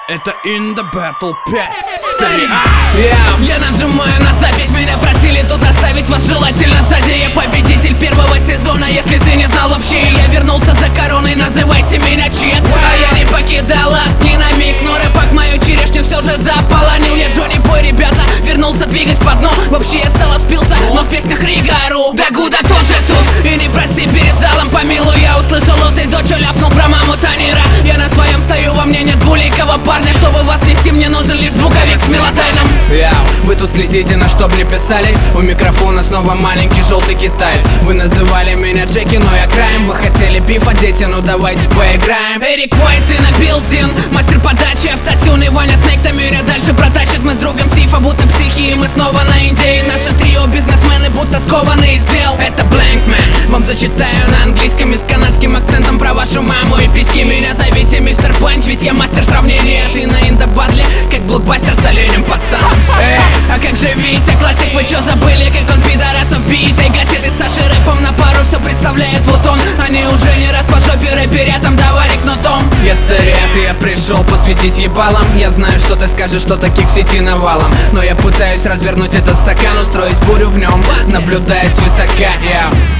Это In The Battle 5. Старик. Я нажимаю на запись, меня просили тут оставить вас желательно сзади. Я победитель первого сезона, если ты не знал вообще. Я вернулся за короной, называйте меня Чет. А я не покидала ни на миг, но рэпак мою черешню все же заполонил. Я Джонни Бой, ребята, вернулся двигать по дну. Вообще я сало спился, но в песнях Ригару. Да Гуда тоже тут, и не проси перед залом помилуй. Я услышал от и дочь, ляпнул про маму Танира. Я на своем стою, во мне нет двуликого парня. Чтобы вас нести, мне нужен лишь звуковик с мелодайном. Вы тут следите, на что мне писались. У микрофона снова маленький желтый китаец. Вы называли меня Джеки, но я краем. Вы хотели бифа, дети, ну давайте поиграем. Эрик Вайс и на билдин, мастер подачи, автотюн и Ваня Снейк Тамиря дальше протащит. Мы с другом Сифа, будто психи, и мы снова на Индии. Наше трио бизнесмены, будто скованные из дел. Это Блэнкмен, вам зачитаю на английском и с канадским акцентом про вашу маму и письки. Меня зовите мистер Панч, ведь я мастер сравнения. Ты на Индобадле, как блокбастер с оленем, пацан. А как же Витя, классик, вы чё забыли, как он пидорасов битой гасит? И с Сашей рэпом на пару все представляет вот он. Они уже не раз по жопе рэперят, там давали кнутом. Я стареет, и я пришел посвятить ебалом. Я знаю, что ты скажешь, что таких в сети навалом. Но я пытаюсь развернуть этот стакан, устроить бурю в нем, наблюдая свысока.